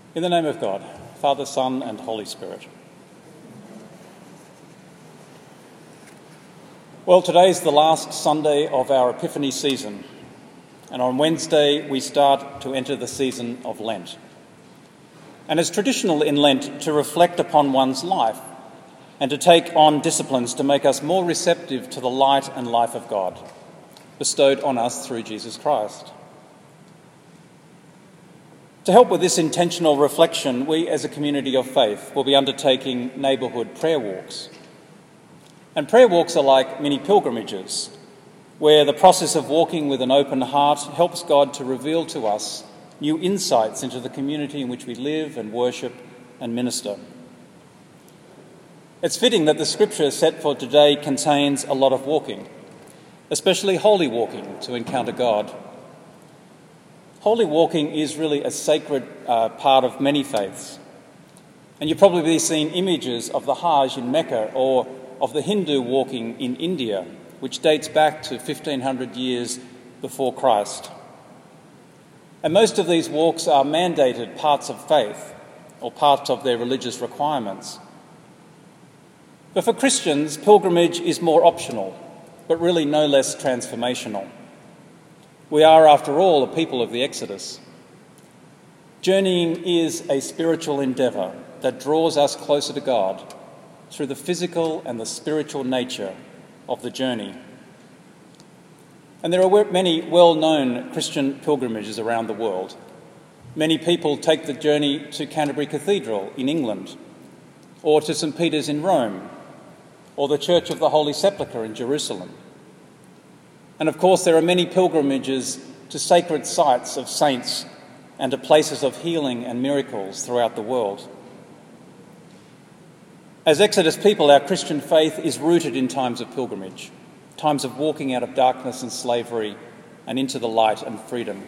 In the name of God, Father, Son and Holy Spirit. Well, today's the last Sunday of our Epiphany season, and on Wednesday we start to enter the season of Lent. And it's traditional in Lent to reflect upon one's life and to take on disciplines to make us more receptive to the light and life of God, bestowed on us through Jesus Christ. To help with this intentional reflection, we as a community of faith will be undertaking neighbourhood prayer walks. And prayer walks are like mini pilgrimages, where the process of walking with an open heart helps God to reveal to us new insights into the community in which we live and worship and minister. It's fitting that the scripture set for today contains a lot of walking, especially holy walking to encounter God. Holy walking is really a sacred part of many faiths. And you've probably seen images of the Hajj in Mecca or of the Hindu walking in India, which dates back to 1500 years before Christ. And most of these walks are mandated parts of faith or parts of their religious requirements. But for Christians, pilgrimage is more optional, but really no less transformational. We are, after all, a people of the Exodus. Journeying is a spiritual endeavour that draws us closer to God through the physical and the spiritual nature of the journey. And there are many well-known Christian pilgrimages around the world. Many people take the journey to Canterbury Cathedral in England, or to St. Peter's in Rome, or the Church of the Holy Sepulchre in Jerusalem. And of course, there are many pilgrimages to sacred sites of saints and to places of healing and miracles throughout the world. As Exodus people, our Christian faith is rooted in times of pilgrimage, times of walking out of darkness and slavery and into the light and freedom.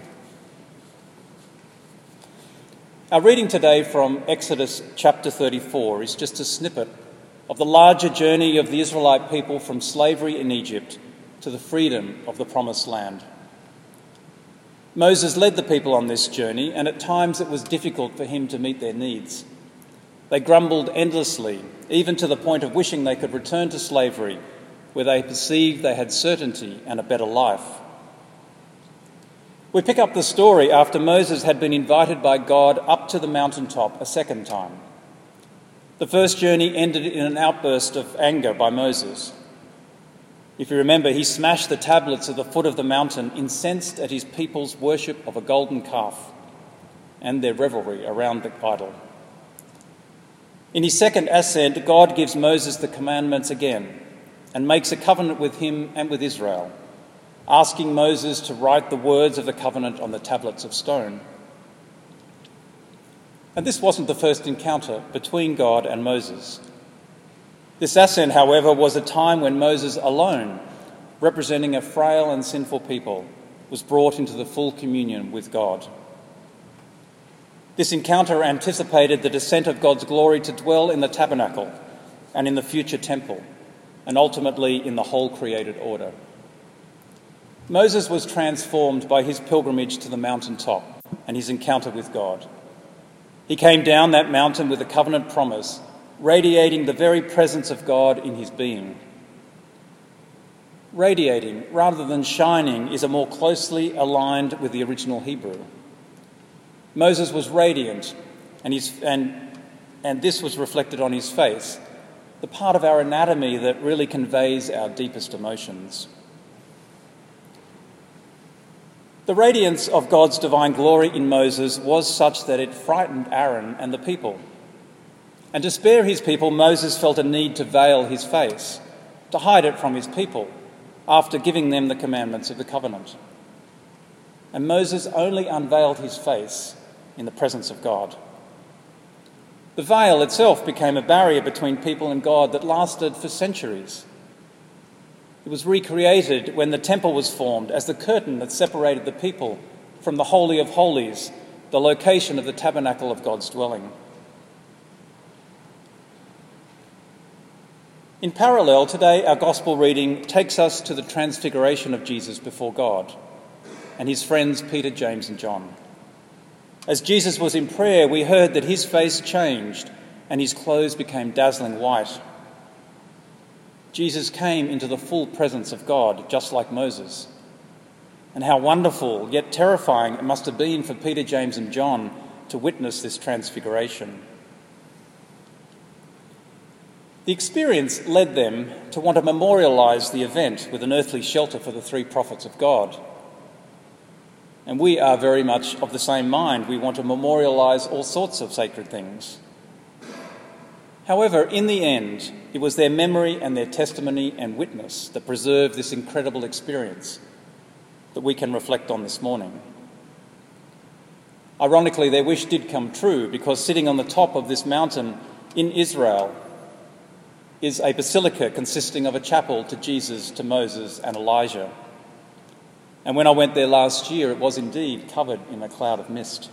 Our reading today from Exodus chapter 34 is just a snippet of the larger journey of the Israelite people from slavery in Egypt to the freedom of the Promised Land. Moses led the people on this journey, and at times it was difficult for him to meet their needs. They grumbled endlessly, even to the point of wishing they could return to slavery, where they perceived they had certainty and a better life. We pick up the story after Moses had been invited by God up to the mountaintop a second time. The first journey ended in an outburst of anger by Moses. If you remember, he smashed the tablets at the foot of the mountain, incensed at his people's worship of a golden calf and their revelry around the idol. In his second ascent, God gives Moses the commandments again and makes a covenant with him and with Israel, asking Moses to write the words of the covenant on the tablets of stone. And this wasn't the first encounter between God and Moses. This ascent, however, was a time when Moses alone, representing a frail and sinful people, was brought into the full communion with God. This encounter anticipated the descent of God's glory to dwell in the tabernacle and in the future temple, and ultimately in the whole created order. Moses was transformed by his pilgrimage to the mountaintop and his encounter with God. He came down that mountain with a covenant promise, radiating the very presence of God in his being. Radiating, rather than shining, is a more closely aligned with the original Hebrew. Moses was radiant, and this was reflected on his face, the part of our anatomy that really conveys our deepest emotions. The radiance of God's divine glory in Moses was such that it frightened Aaron and the people. And to spare his people, Moses felt a need to veil his face, to hide it from his people, after giving them the commandments of the covenant. And Moses only unveiled his face in the presence of God. The veil itself became a barrier between people and God that lasted for centuries. It was recreated when the temple was formed as the curtain that separated the people from the Holy of Holies, the location of the tabernacle of God's dwelling. In parallel, today our Gospel reading takes us to the transfiguration of Jesus before God and his friends Peter, James and John. As Jesus was in prayer, we heard that his face changed and his clothes became dazzling white. Jesus came into the full presence of God, just like Moses. And how wonderful, yet terrifying it must have been for Peter, James and John to witness this transfiguration. The experience led them to want to memorialise the event with an earthly shelter for the three prophets of God. And we are very much of the same mind. We want to memorialise all sorts of sacred things. However, in the end, it was their memory and their testimony and witness that preserved this incredible experience that we can reflect on this morning. Ironically, their wish did come true, because sitting on the top of this mountain in Israel is a basilica consisting of a chapel to Jesus, to Moses and Elijah. And when I went there last year, it was indeed covered in a cloud of mist.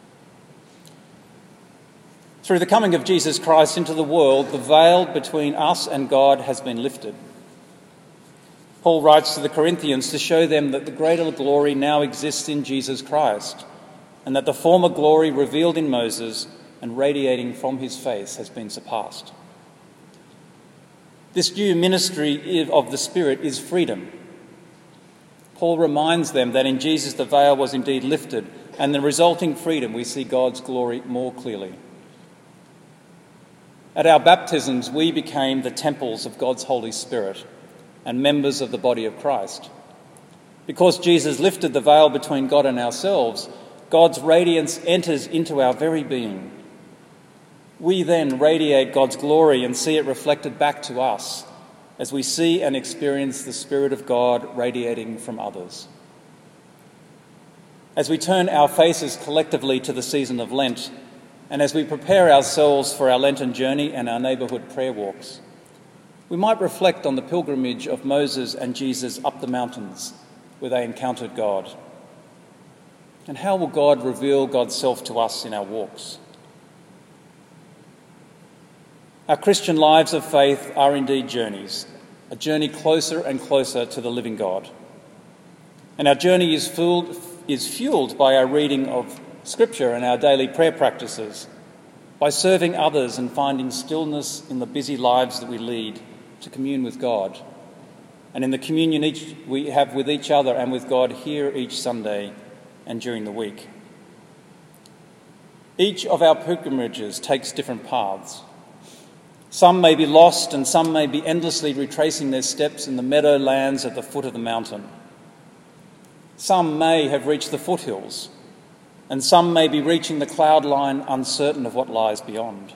Through the coming of Jesus Christ into the world, the veil between us and God has been lifted. Paul writes to the Corinthians to show them that the greater glory now exists in Jesus Christ, and that the former glory revealed in Moses and radiating from his face has been surpassed. This new ministry of the Spirit is freedom. Paul reminds them that in Jesus the veil was indeed lifted, and the resulting freedom we see God's glory more clearly. At our baptisms, we became the temples of God's Holy Spirit and members of the body of Christ. Because Jesus lifted the veil between God and ourselves, God's radiance enters into our very being. We then radiate God's glory and see it reflected back to us as we see and experience the Spirit of God radiating from others. As we turn our faces collectively to the season of Lent, and as we prepare ourselves for our Lenten journey and our neighbourhood prayer walks, we might reflect on the pilgrimage of Moses and Jesus up the mountains where they encountered God. And how will God reveal God's self to us in our walks? Our Christian lives of faith are indeed journeys, a journey closer and closer to the living God. And our journey is fueled by our reading of Scripture and our daily prayer practices, by serving others and finding stillness in the busy lives that we lead to commune with God, and in the communion we have with each other and with God here each Sunday and during the week. Each of our pilgrimages takes different paths. Some may be lost, and some may be endlessly retracing their steps in the meadowlands at the foot of the mountain. Some may have reached the foothills, and some may be reaching the cloud line uncertain of what lies beyond.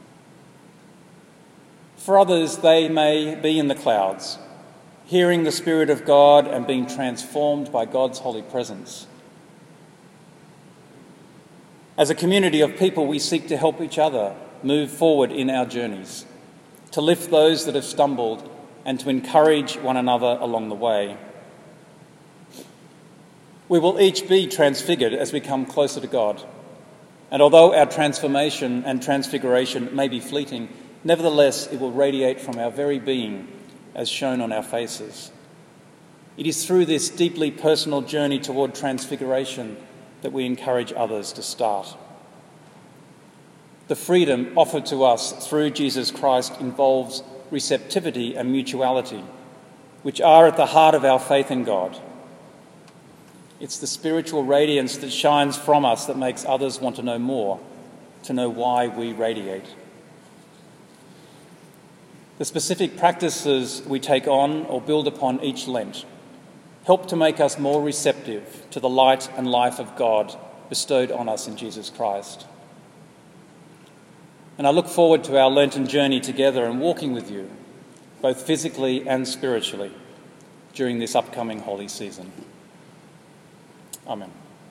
For others, they may be in the clouds, hearing the Spirit of God and being transformed by God's holy presence. As a community of people, we seek to help each other move forward in our journeys, to lift those that have stumbled and to encourage one another along the way. We will each be transfigured as we come closer to God. And although our transformation and transfiguration may be fleeting, nevertheless it will radiate from our very being as shown on our faces. It is through this deeply personal journey toward transfiguration that we encourage others to start. The freedom offered to us through Jesus Christ involves receptivity and mutuality, which are at the heart of our faith in God. It's the spiritual radiance that shines from us that makes others want to know more, to know why we radiate. The specific practices we take on or build upon each Lent help to make us more receptive to the light and life of God bestowed on us in Jesus Christ. And I look forward to our Lenten journey together and walking with you, both physically and spiritually, during this upcoming holy season. Amen.